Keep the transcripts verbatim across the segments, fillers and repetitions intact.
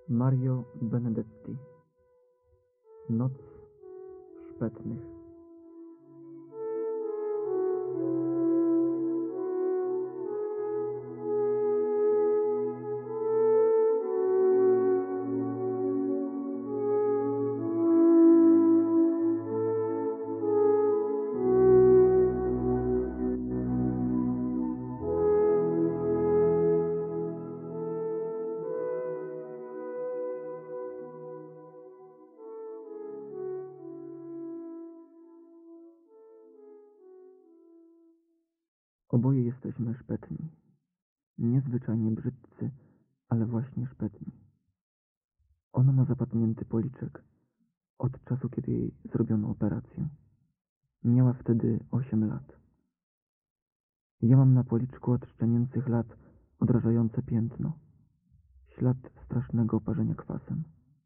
Mario Benedetti. Noc szpetnych. Oboje jesteśmy szpetni. Niezwyczajnie brzydcy, ale właśnie szpetni. Ona ma zapadnięty policzek od czasu, kiedy jej zrobiono operację. Miała wtedy osiem lat. Ja mam na policzku od szczenięcych lat odrażające piętno. Ślad strasznego oparzenia kwasem.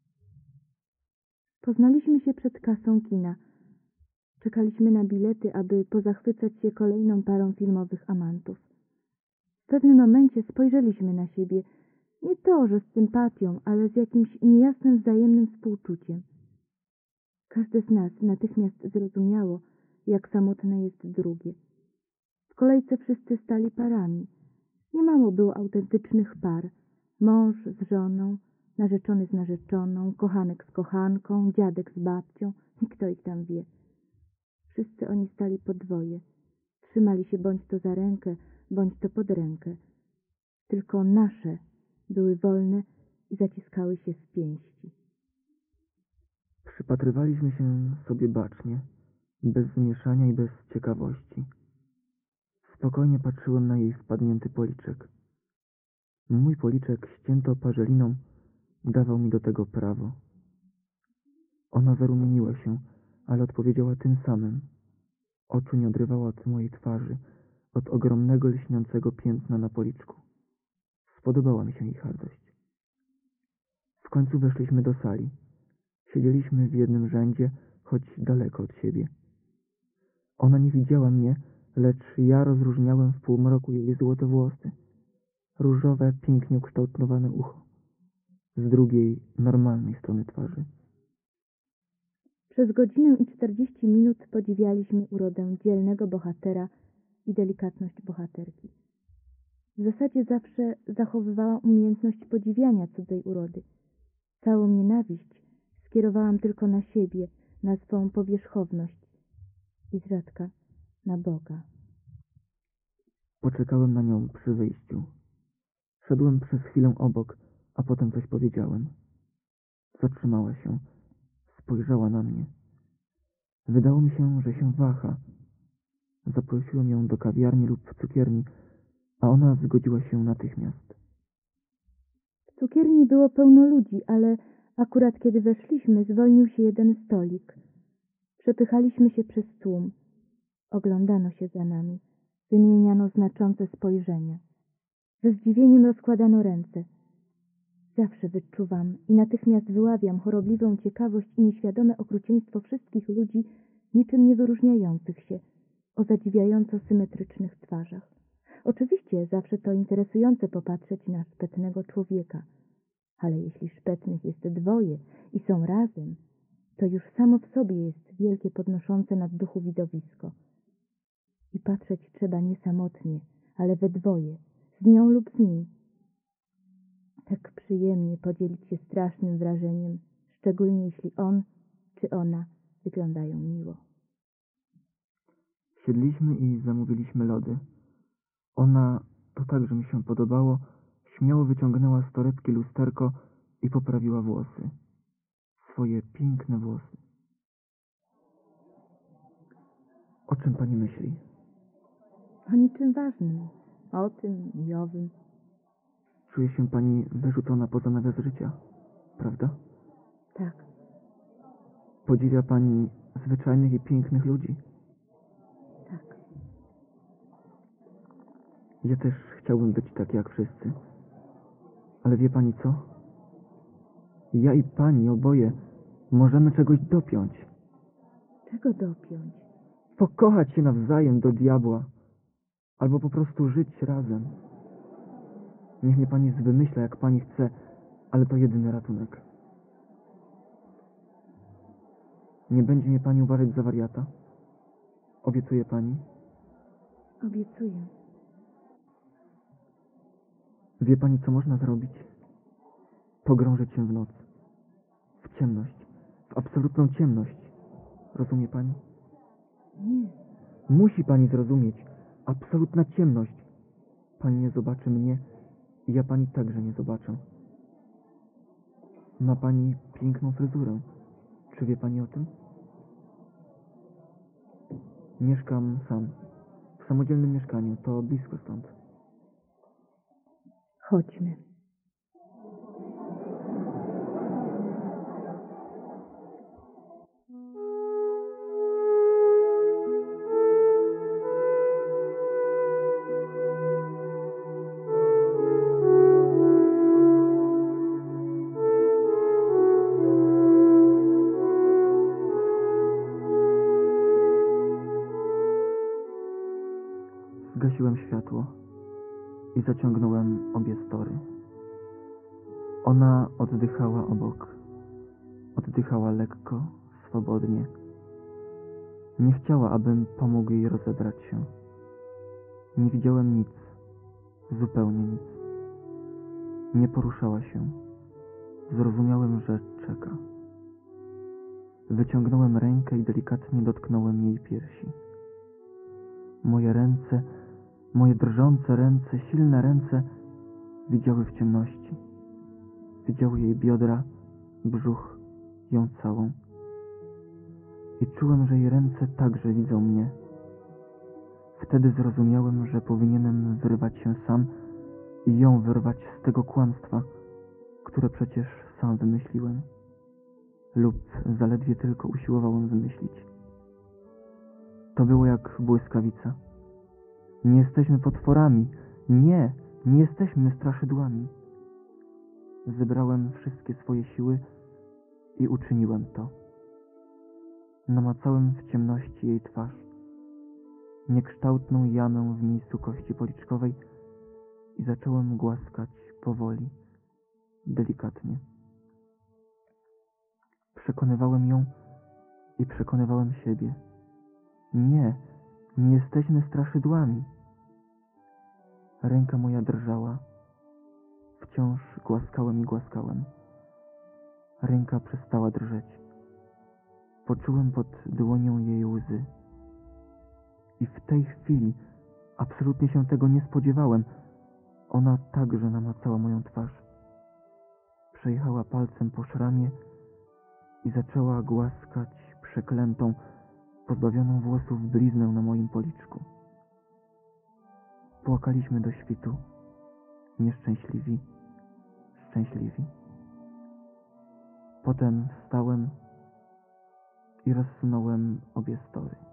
Poznaliśmy się przed kasą kina. Czekaliśmy na bilety, aby pozachwycać się kolejną parą filmowych amantów. W pewnym momencie spojrzeliśmy na siebie, nie to, że z sympatią, ale z jakimś niejasnym wzajemnym współczuciem. Każde z nas natychmiast zrozumiało, jak samotne jest drugie. W kolejce wszyscy stali parami. Niemało było autentycznych par. Mąż z żoną, narzeczony z narzeczoną, kochanek z kochanką, dziadek z babcią i kto ich tam wie. Wszyscy oni stali po dwoje. Trzymali się bądź to za rękę, bądź to pod rękę. Tylko nasze były wolne i zaciskały się w pięści. Przypatrywaliśmy się sobie bacznie, bez zmieszania i bez ciekawości. Spokojnie patrzyłem na jej spadnięty policzek. Mój policzek, ścięty oparzeliną, dawał mi do tego prawo. Ona zarumieniła się, ale odpowiedziała tym samym. Oczu nie odrywała od mojej twarzy, od ogromnego, lśniącego piętna na policzku. Spodobała mi się ich hardość. W końcu weszliśmy do sali. Siedzieliśmy w jednym rzędzie, choć daleko od siebie. Ona nie widziała mnie, lecz ja rozróżniałem w półmroku jej złote włosy, różowe, pięknie ukształtowane ucho, z drugiej, normalnej strony twarzy. Przez godzinę i czterdzieści minut podziwialiśmy urodę dzielnego bohatera i delikatność bohaterki. W zasadzie zawsze zachowywałam umiejętność podziwiania cudzej urody. Całą nienawiść skierowałam tylko na siebie, na swą powierzchowność i zrzadka na Boga. Poczekałem na nią przy wyjściu. Szedłem przez chwilę obok, a potem coś powiedziałem. Zatrzymała się. Spojrzała na mnie. Wydało mi się, że się waha. Zaprosiłem ją do kawiarni lub cukierni, a ona zgodziła się natychmiast. W cukierni było pełno ludzi, ale akurat kiedy weszliśmy, zwolnił się jeden stolik. Przepychaliśmy się przez tłum. Oglądano się za nami. Wymieniano znaczące spojrzenia. Ze zdziwieniem rozkładano ręce. Zawsze wyczuwam i natychmiast wyławiam chorobliwą ciekawość i nieświadome okrucieństwo wszystkich ludzi, niczym nie wyróżniających się, o zadziwiająco symetrycznych twarzach. Oczywiście zawsze to interesujące popatrzeć na szpetnego człowieka, ale jeśli szpetnych jest dwoje i są razem, to już samo w sobie jest wielkie podnoszące nad duchu widowisko. I patrzeć trzeba nie samotnie, ale we dwoje, z nią lub z nim. Tak przyjemnie podzielić się strasznym wrażeniem, szczególnie jeśli on czy ona wyglądają miło. Siedliśmy i zamówiliśmy lody. Ona, to także mi się podobało, śmiało wyciągnęła z torebki lusterko i poprawiła włosy. Swoje piękne włosy. O czym pani myśli? O niczym ważnym, o tym i owym. Czuje się pani wyrzucona poza nawias życia, prawda? Tak. Podziwia pani zwyczajnych i pięknych ludzi? Tak. Ja też chciałbym być tak jak wszyscy. Ale wie pani co? Ja i pani oboje możemy czegoś dopiąć. Czego dopiąć? Pokochać się nawzajem do diabła. Albo po prostu żyć razem. Niech mnie pani zwymyśla jak pani chce, ale to jedyny ratunek. Nie będzie mnie pani uważać za wariata? Obiecuje pani? Obiecuję. Wie pani, co można zrobić? Pogrążyć się w noc. W ciemność. W absolutną ciemność. Rozumie pani? Nie. Musi pani zrozumieć. Absolutna ciemność. Pani nie zobaczy mnie i ja pani także nie zobaczę. Ma pani piękną fryzurę. Czy wie pani o tym? Mieszkam sam. W samodzielnym mieszkaniu. To blisko stąd. Chodźmy. Zgasiłem światło i zaciągnąłem obie story. Ona oddychała obok. Oddychała lekko, swobodnie. Nie chciała, abym pomógł jej rozebrać się. Nie widziałem nic. Zupełnie nic. Nie poruszała się. Zrozumiałem, że czeka. Wyciągnąłem rękę i delikatnie dotknąłem jej piersi. Moje ręce, moje drżące ręce, silne ręce widziały w ciemności. Widziały jej biodra, brzuch, ją całą. I czułem, że jej ręce także widzą mnie. Wtedy zrozumiałem, że powinienem wyrwać się sam i ją wyrwać z tego kłamstwa, które przecież sam wymyśliłem. Lub zaledwie tylko usiłowałem wymyślić. To było jak błyskawica. Nie jesteśmy potworami. Nie, nie jesteśmy straszydłami. Zebrałem wszystkie swoje siły i uczyniłem to. Namacałem w ciemności jej twarz, niekształtną jamę w miejscu kości policzkowej i zacząłem głaskać powoli, delikatnie. Przekonywałem ją i przekonywałem siebie. Nie, nie jesteśmy straszydłami. Ręka moja drżała. Wciąż głaskałem i głaskałem. Ręka przestała drżeć. Poczułem pod dłonią jej łzy. I w tej chwili, absolutnie się tego nie spodziewałem, ona także namacała moją twarz. Przejechała palcem po szramie i zaczęła głaskać przeklętą, pozbawioną włosów bliznę na moim policzku. Płakaliśmy do świtu, nieszczęśliwi, szczęśliwi. Potem wstałem i rozsunąłem obie story.